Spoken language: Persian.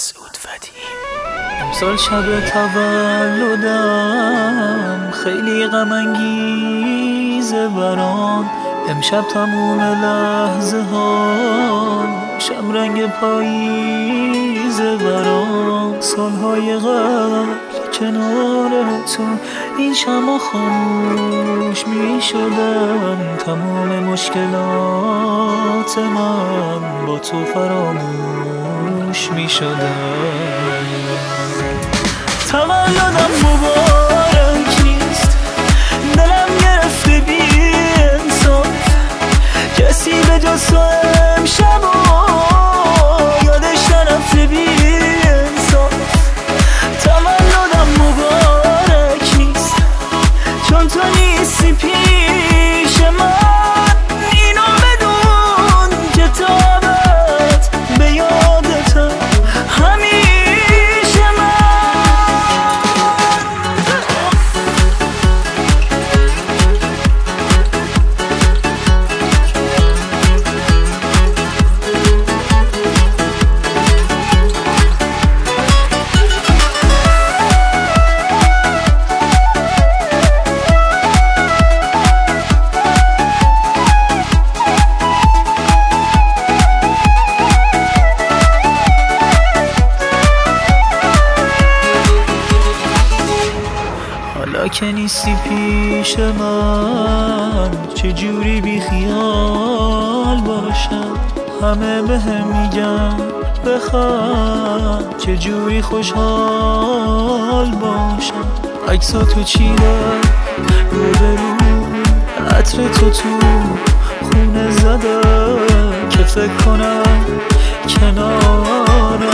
مسعود فدیم. امسال شب تولدم خیلی غم انگیزه برام. امشب تموم لحظه ها شمرنگ پاییزه برام. سالهای قبل کنار تو این شمع خاموش می شدن. تمام مشکلات من با تو فراموش می شدن. تولدم مبارک نیست، دلم گرفته بی انصاف. کسی به جز تو امشب یادش نرفته بی انصاف. تولدم مبارک نیست چون تو نیستی پیش من. اینو بدون کتابت به یادتم همیشه من. حالا که نیستی پیش من چجوری بی خیال باشم. همه بهم میگن بخند چجوری خوشحال باشم. عکساتو چیدم رو به رو، عطر تو خونه زدم که فکر کنم کنارم